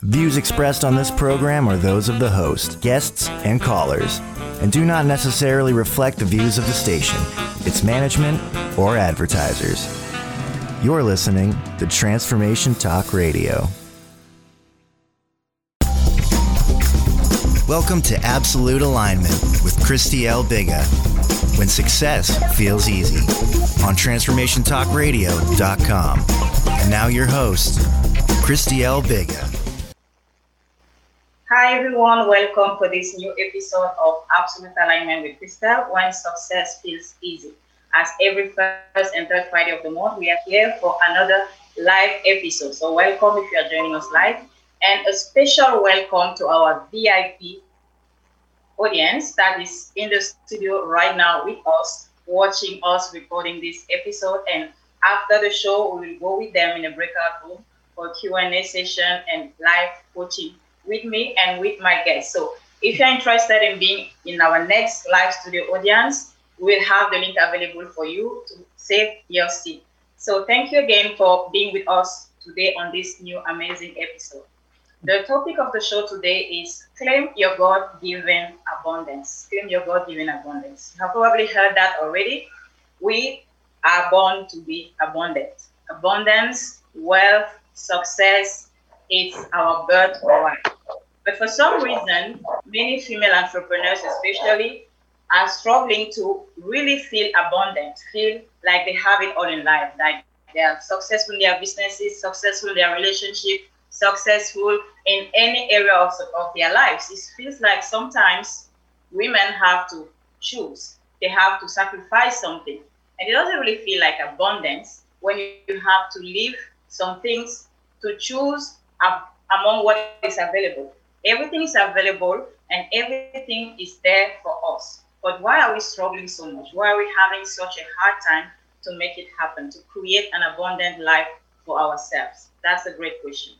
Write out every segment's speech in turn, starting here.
Views expressed on this program are those of the host, guests, and callers, and do not necessarily reflect the views of the station, its management, or advertisers. You're listening to Transformation Talk Radio. Welcome to Absolute Alignment with Christy L. Biga, when success feels easy, on TransformationTalkRadio.com. And now your host, Christy L. Biga. Hi everyone, welcome to this new episode of Absolute Alignment with Crystal, when success feels easy. As every first and third Friday of the month, we are here for another live episode. So welcome if you are joining us live, and a special welcome to our VIP audience that is in the studio right now with us, watching us recording this episode. And after the show, we will go with them in a breakout room for Q&A session and live coaching with me and with my guests. So if you're interested in being in our next live studio audience, we'll have the link available for you to save your seat. So thank you again for being with us today on this new amazing episode. The topic of the show today is claim your God-given abundance. Claim your God-given abundance. You have probably heard that already. We are born to be abundant. Abundance, wealth, success, it's our birthright. But for some reason, many female entrepreneurs especially are struggling to really feel abundant, feel like they have it all in life, like they are successful in their businesses, successful in their relationship, successful in any area of their lives. It feels like sometimes women have to choose. They have to sacrifice something. And it doesn't really feel like abundance when you have to leave some things to choose among what is available. Everything is available and everything is there for us. But why are we struggling so much? Why are we having such a hard time to make it happen, to create an abundant life for ourselves? That's a great question.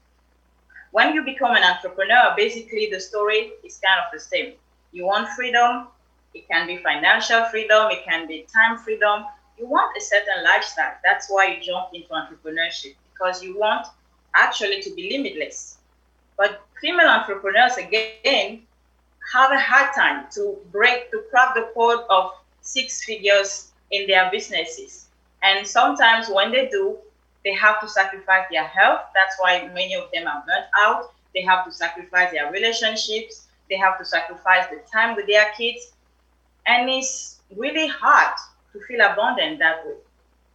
When you become an entrepreneur, basically the story is kind of the same. You want freedom. It can be financial freedom. It can be time freedom. You want a certain lifestyle. That's why you jump into entrepreneurship, because you want actually to be limitless. But female entrepreneurs, again, have a hard time to crack the code of 6 figures in their businesses. And sometimes when they do, they have to sacrifice their health. That's why many of them are burnt out. They have to sacrifice their relationships. They have to sacrifice the time with their kids. And it's really hard to feel abundant that way.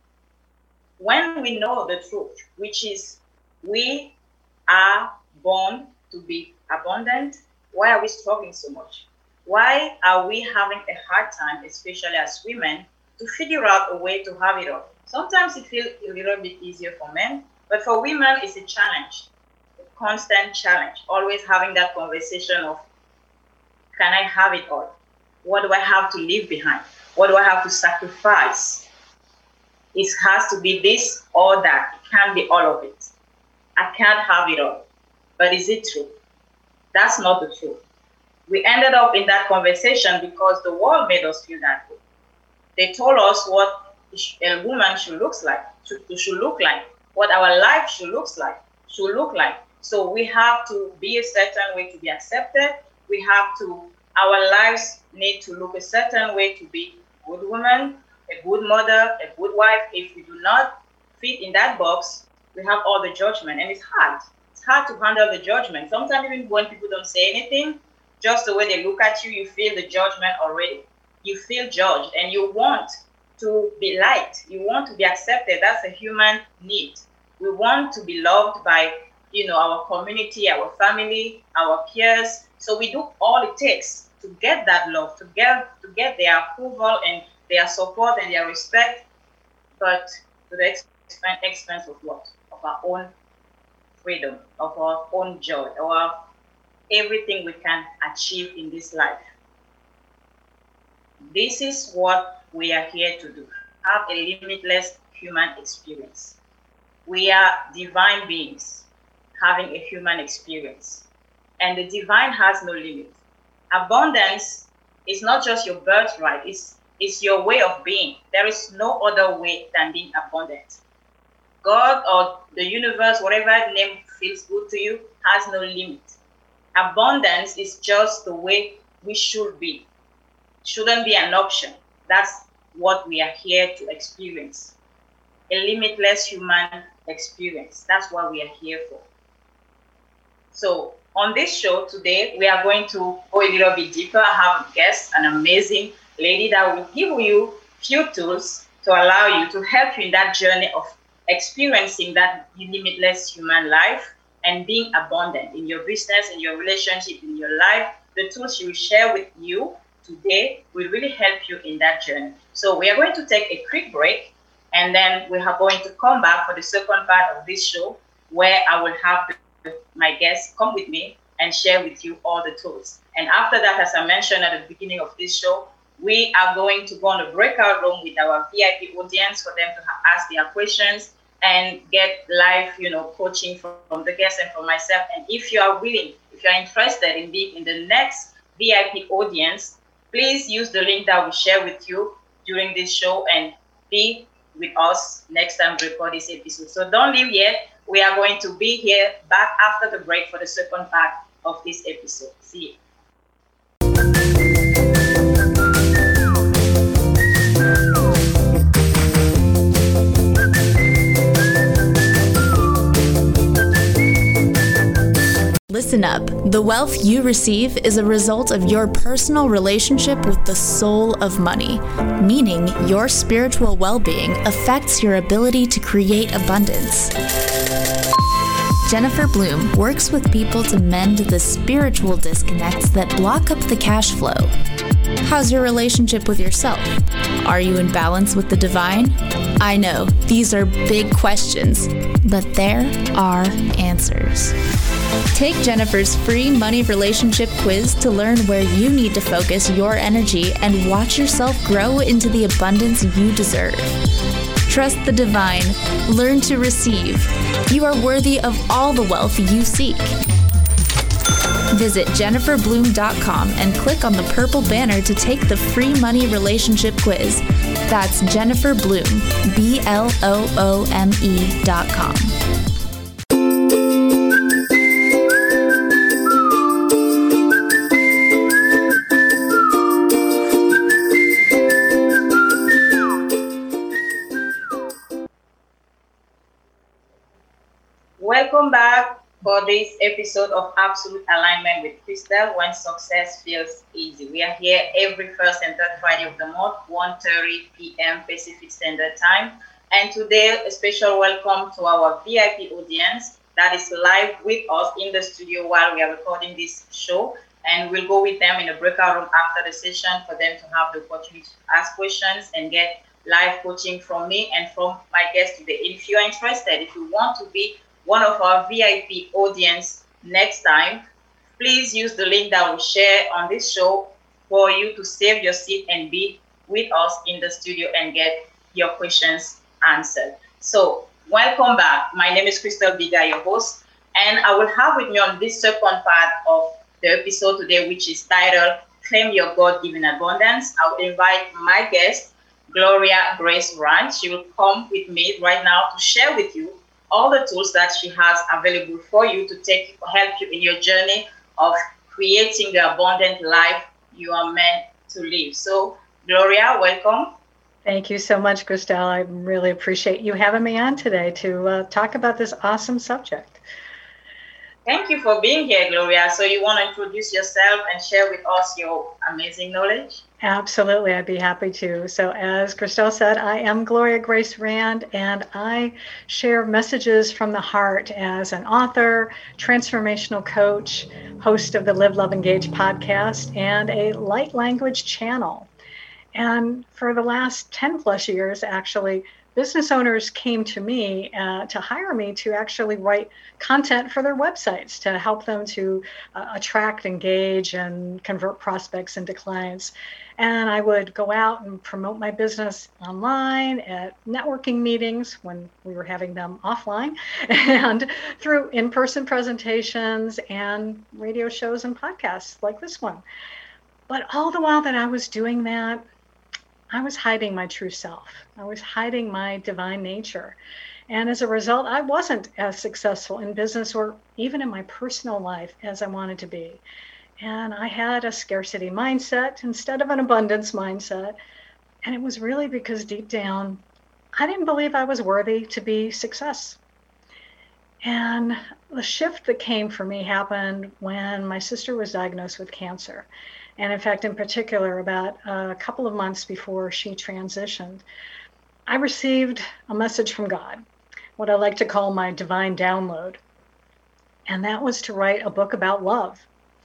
When we know the truth, which is we are born to be abundant, why are we struggling so much? Why are we having a hard time, especially as women, to figure out a way to have it all? Sometimes it feels a little bit easier for men, but for women, it's a challenge, a constant challenge, always having that conversation of, can I have it all? What do I have to leave behind? What do I have to sacrifice? It has to be this or that. It can't be all of it. I can't have it all. But is it true? That's not the truth. We ended up in that conversation because the world made us feel that way. They told us what a woman should look like, what our life should look like. So we have to be a certain way to be accepted. Our lives need to look a certain way to be a good woman, a good mother, a good wife. If we do not fit in that box, we have all the judgment, and it's hard. It's hard to handle the judgment. Sometimes even when people don't say anything, just the way they look at you, you feel the judgment already. You feel judged, and you want to be liked. You want to be accepted. That's a human need. We want to be loved by, our community, our family, our peers. So we do all it takes to get that love, to get their approval and their support and their respect, but to the expense of what? Of our own freedom, of our own joy, of everything we can achieve in this life. This is what we are here to do. Have a limitless human experience. We are divine beings having a human experience. And the divine has no limit. Abundance is not just your birthright, it's your way of being. There is no other way than being abundant. God or the universe, whatever name feels good to you, has no limit. Abundance is just the way we should be. Shouldn't be an option. That's what we are here to experience. A limitless human experience. That's what we are here for. So on this show today, we are going to go a little bit deeper. I have a guest, an amazing lady that will give you few tools to allow you to help you in that journey of experiencing that limitless human life and being abundant in your business, in your relationship, in your life. The tools she will share with you today will really help you in that journey. So we are going to take a quick break, and then we are going to come back for the second part of this show, where I will have my guests come with me and share with you all the tools. And after that, as I mentioned at the beginning of this show, we are going to go on a breakout room with our VIP audience for them to ask their questions and get live, coaching from the guests and from myself. And if you are willing, if you are interested in being in the next VIP audience, please use the link that we share with you during this show and be with us next time we record this episode. So don't leave yet. We are going to be here back after the break for the second part of this episode. See you. Listen up. The wealth you receive is a result of your personal relationship with the soul of money, meaning your spiritual well-being affects your ability to create abundance. Jennifer Bloom works with people to mend the spiritual disconnects that block up the cash flow. How's your relationship with yourself? Are you in balance with the divine? I know, these are big questions, but there are answers. Take Jennifer's free money relationship quiz to learn where you need to focus your energy and watch yourself grow into the abundance you deserve. Trust the divine. Learn to receive. You are worthy of all the wealth you seek. Visit jenniferbloom.com and click on the purple banner to take the free money relationship quiz. That's Jennifer Bloom, BLOOME.com. Welcome back for this episode of Absolute Alignment with Crystal, when success feels easy. We are here every first and third Friday of the month, 1:30 p.m. Pacific Standard Time. And today, a special welcome to our VIP audience that is live with us in the studio while we are recording this show. And we'll go with them in a breakout room after the session for them to have the opportunity to ask questions and get live coaching from me and from my guest today. If you're interested, if you want to be one of our VIP audience next time, please use the link that we share on this show for you to save your seat and be with us in the studio and get your questions answered. So welcome back. My name is Crystal Biga, your host, and I will have with me on this second part of the episode today, which is titled Claim Your God-Given Abundance. I will invite my guest, Gloria Grace Rand. She will come with me right now to share with you all the tools that she has available for you to help you in your journey of creating the abundant life you are meant to live. So, Gloria, welcome. Thank you so much, Crystal. I really appreciate you having me on today to talk about this awesome subject. Thank you for being here, Gloria. So you want to introduce yourself and share with us your amazing knowledge? Absolutely, I'd be happy to. So as Crystal said, I am Gloria Grace Rand, and I share messages from the heart as an author, transformational coach, host of the Live, Love, Engage podcast, and a light language channel. And for the last 10 plus years, actually, business owners came to me to hire me to actually write content for their websites to help them to attract, engage, and convert prospects into clients. And I would go out and promote my business online at networking meetings when we were having them offline, and through in-person presentations and radio shows and podcasts like this one. But all the while that I was doing that, I was hiding my true self. I was hiding my divine nature. And as a result, I wasn't as successful in business or even in my personal life as I wanted to be. And I had a scarcity mindset instead of an abundance mindset. And it was really because deep down, I didn't believe I was worthy to be success. And the shift that came for me happened when my sister was diagnosed with cancer. And in fact, in particular, about a couple of months before she transitioned, I received a message from God, what I like to call my divine download. And that was to write a book about love.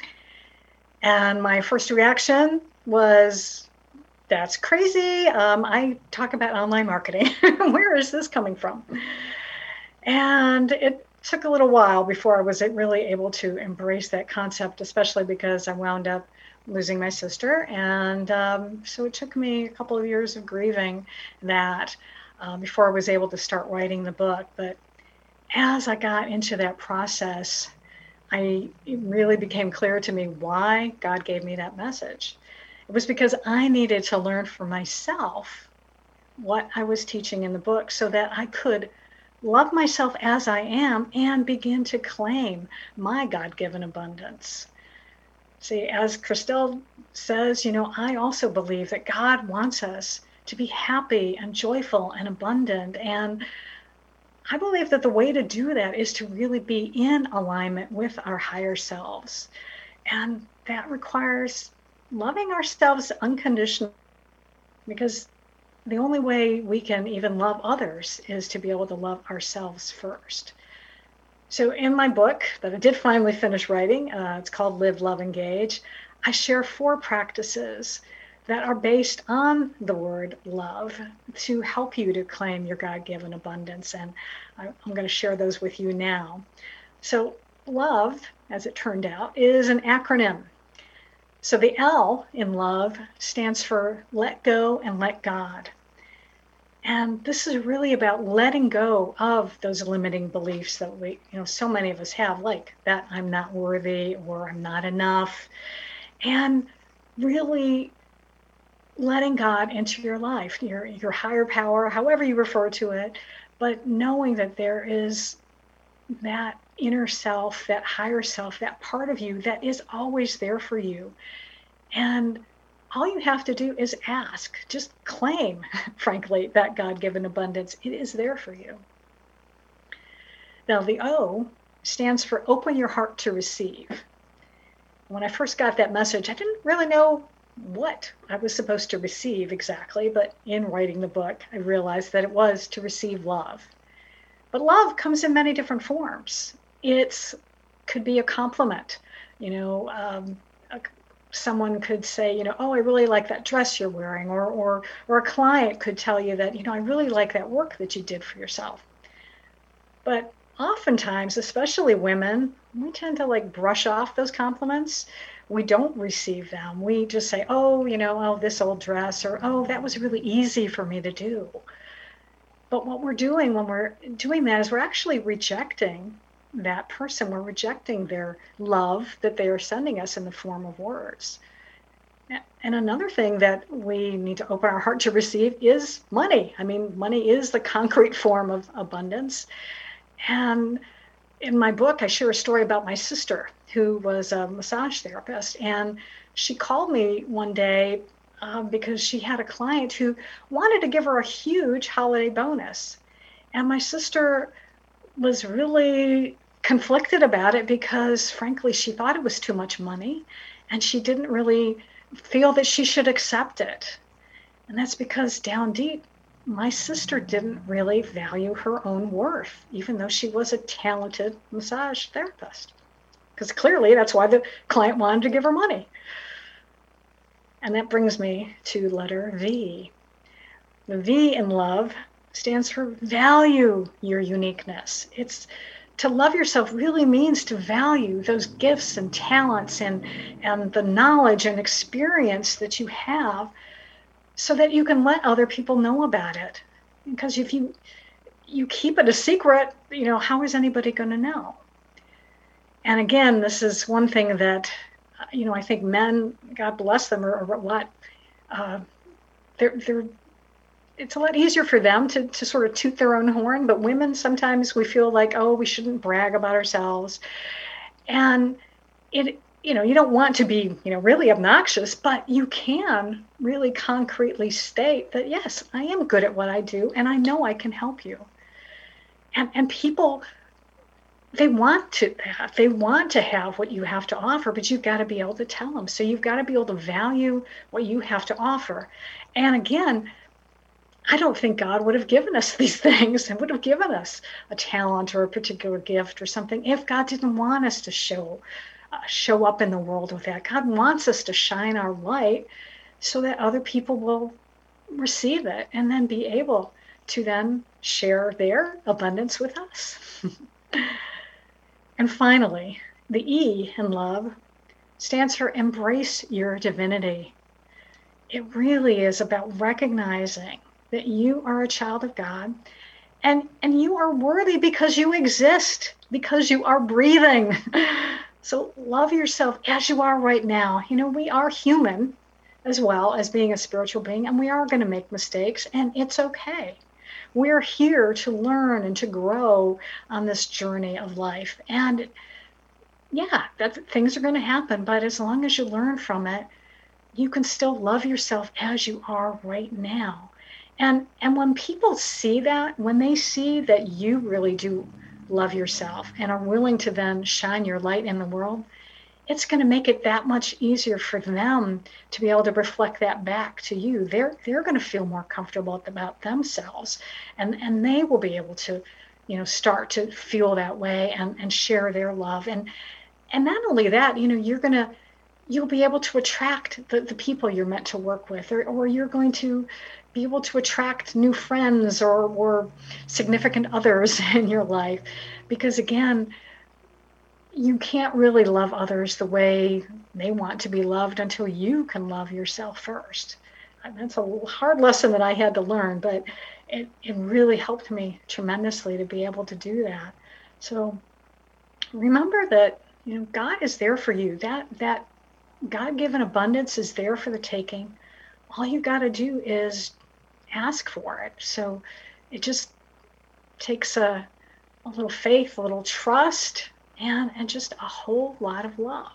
And my first reaction was, that's crazy. I talk about online marketing. Where is this coming from? And it took a little while before I was really able to embrace that concept, especially because I wound up losing my sister. And so it took me a couple of years of grieving that before I was able to start writing the book. But as I got into that process, it really became clear to me why God gave me that message. It was because I needed to learn for myself what I was teaching in the book so that I could love myself as I am and begin to claim my God-given abundance. See, as Christelle says, I also believe that God wants us to be happy and joyful and abundant. And I believe that the way to do that is to really be in alignment with our higher selves. And that requires loving ourselves unconditionally, because the only way we can even love others is to be able to love ourselves first. So in my book that I did finally finish writing, it's called Live, Love, Engage, I share 4 practices that are based on the word love to help you to claim your God-given abundance. And I'm going to share those with you now. So love, as it turned out, is an acronym. So the L in love stands for let go and let God. And this is really about letting go of those limiting beliefs that so many of us have, like that I'm not worthy or I'm not enough, and really letting God into your life, your higher power, however you refer to it, but knowing that there is that inner self, that higher self, that part of you that is always there for you. And all you have to do is ask, just claim, frankly, that God-given abundance. It is there for you. Now, the O stands for open your heart to receive. When I first got that message, I didn't really know what I was supposed to receive exactly, but in writing the book, I realized that it was to receive love. But love comes in many different forms. It could be a compliment. Someone could say, oh, I really like that dress you're wearing, or a client could tell you that, I really like that work that you did for yourself. But oftentimes, especially women, we tend to brush off those compliments. We don't receive them. We just say, oh, this old dress, or, oh, that was really easy for me to do. But what we're doing when we're doing that is we're actually rejecting that person. We're rejecting their love that they are sending us in the form of words. And another thing that we need to open our heart to receive is money. I mean, money is the concrete form of abundance. And in my book, I share a story about my sister, who was a massage therapist. And she called me one day because she had a client who wanted to give her a huge holiday bonus. And my sister was really conflicted about it because, frankly, she thought it was too much money and she didn't really feel that she should accept it. And that's because down deep, my sister didn't really value her own worth, even though she was a talented massage therapist. Because clearly that's why the client wanted to give her money. And that brings me to letter V. The V in love stands for value your uniqueness. It's to love yourself really means to value those gifts and talents and the knowledge and experience that you have so that you can let other people know about it. Because if you keep it a secret, how is anybody going to know? And again, this is one thing that, I think men, God bless them, or what, they're it's a lot easier for them to sort of toot their own horn. But women, sometimes we feel like, oh, we shouldn't brag about ourselves. And you don't want to be, really obnoxious, but you can really concretely state that, yes, I am good at what I do, and I know I can help you. And people, they want to have what you have to offer, but you've got to be able to tell them. So you've got to be able to value what you have to offer. And again, I don't think God would have given us these things and would have given us a talent or a particular gift or something if God didn't want us to show up in the world with that. God wants us to shine our light so that other people will receive it and then be able to then share their abundance with us. And finally, the E in love stands for embrace your divinity. It really is about recognizing that you are a child of God and you are worthy because you exist, because you are breathing. So love yourself as you are right now. We are human as well as being a spiritual being, and we are going to make mistakes, and it's okay. We're here to learn and to grow on this journey of life. And yeah, things are going to happen, but as long as you learn from it, you can still love yourself as you are right now. And when people see that, when they see that you really do love yourself and are willing to then shine your light in the world, it's going to make it that much easier for them to be able to reflect that back to you. They're going to feel more comfortable about themselves, and they will be able to, start to feel that way and share their love. And not only that, you'll be able to attract the people you're meant to work with, or you're going to be able to attract new friends or significant others in your life. Because again, you can't really love others the way they want to be loved until you can love yourself first. And that's a hard lesson that I had to learn, but it really helped me tremendously to be able to do that. So remember that, God is there for you. That God-given abundance is there for the taking. All you got to do is ask for it. So it just takes a little faith, a little trust, and just a whole lot of love.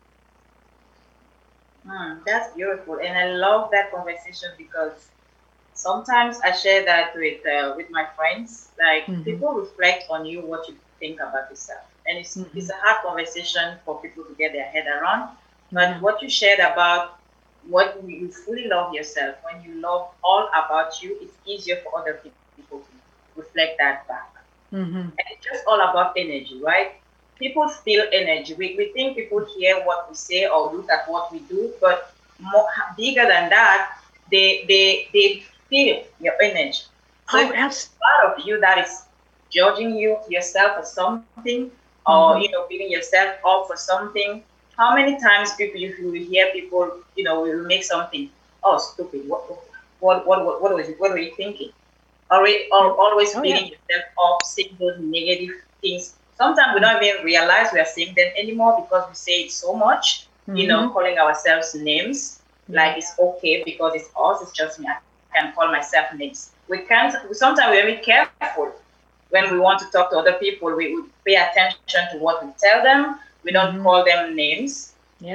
That's beautiful, and I love that conversation because sometimes I share that with my friends. Like people reflect on you what you think about yourself, and it's a hard conversation for people to get their head around. But what you shared about what you fully love yourself, when you love all about you, it's easier for other people to reflect that back. And it's just all about energy, right? People feel energy. We think people hear what we say or look at what we do, but bigger than that, they feel your energy. So if there's part of you that is judging yourself for something, or beating yourself up for something. How many times you hear people, will make something, oh, stupid, what were you thinking? Or always beating yourself up, saying those negative things. Sometimes we don't even realize we are saying them anymore because we say it so much, calling ourselves names, like it's okay because it's us, it's just me. I can call myself names. Sometimes we're very careful when we want to talk to other people. We pay attention to what we tell them. We don't call them names,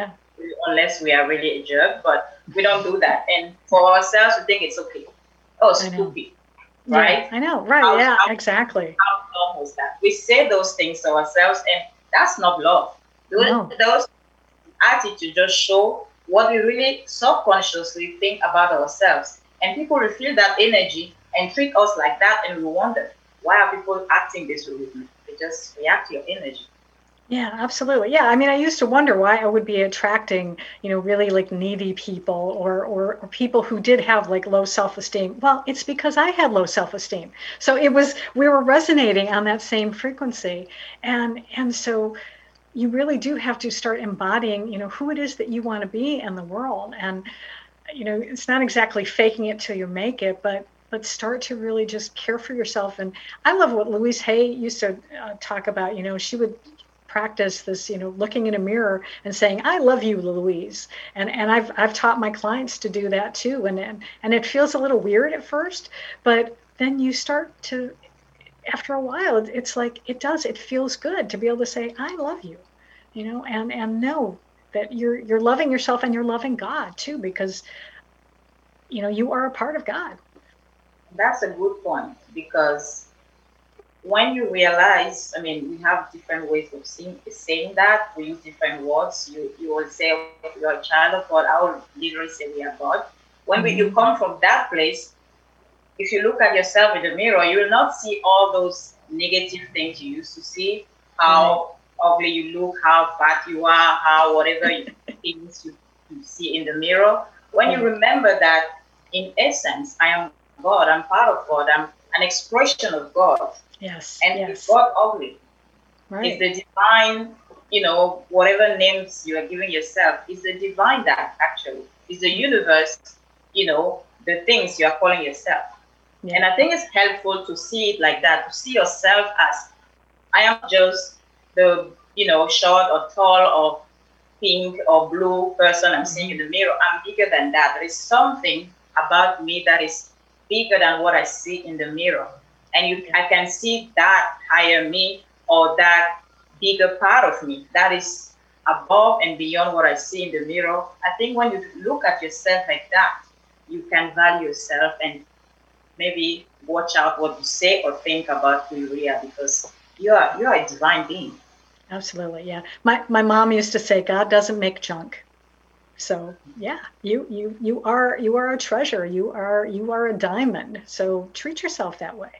unless we are really a jerk, but we don't do that. And for ourselves, we think it's okay. Oh, stupid, right? Yeah, I know, right? Exactly. How dumb was that? We say those things to ourselves, and that's not love. Those attitudes just show what we really subconsciously think about ourselves. And people will feel that energy and treat us like that, and we wonder, why are people acting this way with me? They just react to your energy. Yeah, absolutely. Yeah, I mean, I used to wonder why I would be attracting, really like needy people or people who did have like low self-esteem. Well, it's because I had low self-esteem. So we were resonating on that same frequency. And so you really do have to start embodying, who it is that you want to be in the world. And, it's not exactly faking it till you make it, but start to really just care for yourself. And I love what Louise Hay used to talk about. She would practice this, looking in a mirror and saying, I love you, Louise. And I've taught my clients to do that too. And it feels a little weird at first, but then you start to, after a while, it's like, it feels good to be able to say, I love you, and know that you're loving yourself and you're loving God too, because, you are a part of God. That's a good point, because when you realize, we have different ways of saying that. We use different words. You will say, you're a child of God. I will literally say we are God. When you come from that place, if you look at yourself in the mirror, you will not see all those negative things you used to see, how ugly you look, how fat you are, how whatever things you see in the mirror. When you remember that, in essence, I am God, I'm part of God, I'm an expression of God. Yes. And it's not ugly. Right. It's the divine, whatever names you are giving yourself, is the divine that actually is the universe, the things you are calling yourself. Yeah. And I think it's helpful to see it like that, to see yourself as, I am just the, short or tall or pink or blue person I'm seeing in the mirror. I'm bigger than that. There is something about me that is bigger than what I see in the mirror. And I can see that higher me, or that bigger part of me that is above and beyond what I see in the mirror. I think when you look at yourself like that, you can value yourself and maybe watch out what you say or think about who you really are, because you are a divine being. Absolutely, yeah. My mom used to say, God doesn't make junk. So yeah, you are a treasure. You are a diamond. So treat yourself that way.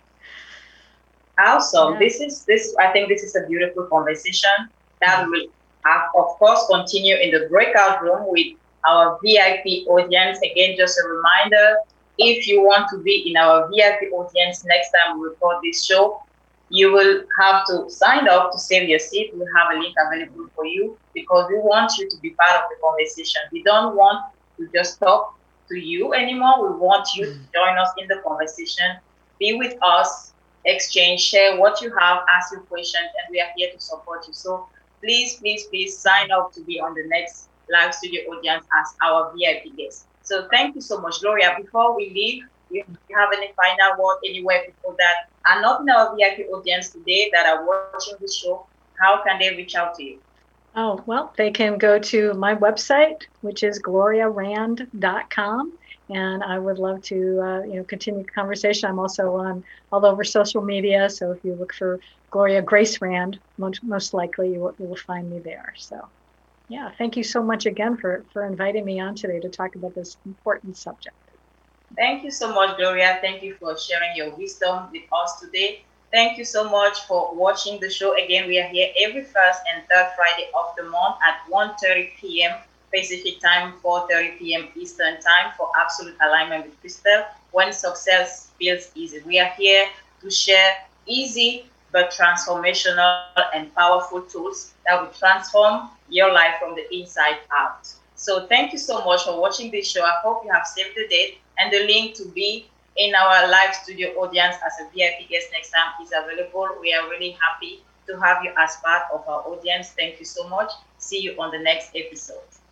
Awesome. Yeah. I think this is a beautiful conversation that will, of course, continue in the breakout room with our VIP audience. Again, just a reminder, if you want to be in our VIP audience next time we record this show, you will have to sign up to save your seat. We'll have a link available for you, because we want you to be part of the conversation. We don't want to just talk to you anymore. We want you to join us in the conversation, be with us, exchange, share what you have, ask your questions, and we are here to support you. So please sign up to be on the next live studio audience as our VIP guest. So thank you so much, Gloria. Before we leave, if you have any final word anywhere, people that are not in our VIP audience today that are watching the show, how can they reach out to you? Oh, well, they can go to my website, which is gloriarand.com. And I would love to, continue the conversation. I'm also on all over social media. So if you look for Gloria Grace Rand, most likely you will find me there. So, yeah, thank you so much again for inviting me on today to talk about this important subject. Thank you so much, Gloria. Thank you for sharing your wisdom with us today. Thank you so much for watching the show. Again, we are here every first and third Friday of the month at 1:30 p.m. Pacific time, 4:30 p.m. Eastern time for Absolute Alignment with Crystal, when success feels easy. We are here to share easy but transformational and powerful tools that will transform your life from the inside out. So thank you so much for watching this show. I hope you have saved the date, and the link to be in our live studio audience as a VIP guest next time is available. We are really happy to have you as part of our audience. Thank you so much. See you on the next episode.